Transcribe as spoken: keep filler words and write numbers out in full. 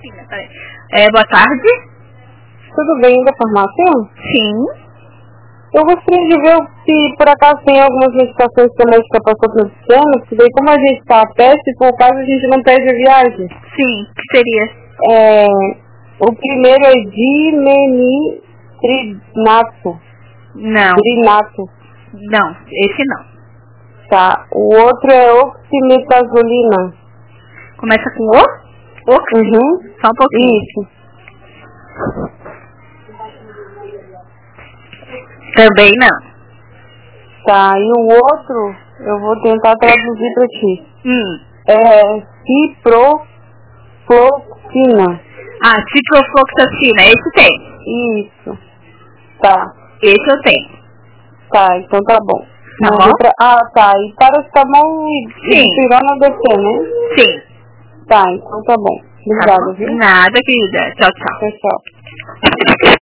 ciprofloxacina, peraí. É, boa tarde. Tudo bem da farmácia? Sim. Eu gostaria de ver se por acaso tem algumas medicações que a médica passou para o sistema, porque daí como a gente está a pé, se por caso a gente não perde a viagem. Sim, que seria? É, o primeiro é dimetrinato. Não. Drinato. Não, esse não. Tá. O outro é oximetazolina. Começa com O? Oxi? Uhum. Só um pouquinho. Isso. Também não. Tá. E o outro, eu vou tentar traduzir pra ti. Hum. É ciprofloxacina. Ah, ciprofloxacina, esse tem. Isso. Tá. Esse eu tenho. Tá, então tá bom. Tá Não, bom? outra- Ah, tá. E paracetamol e Sim. dipirona deve ter, né? Sim. Tá, então tá bom. Tá Obrigada, bom? viu? Nada, querida. Tchau, tchau. Tchau, tchau.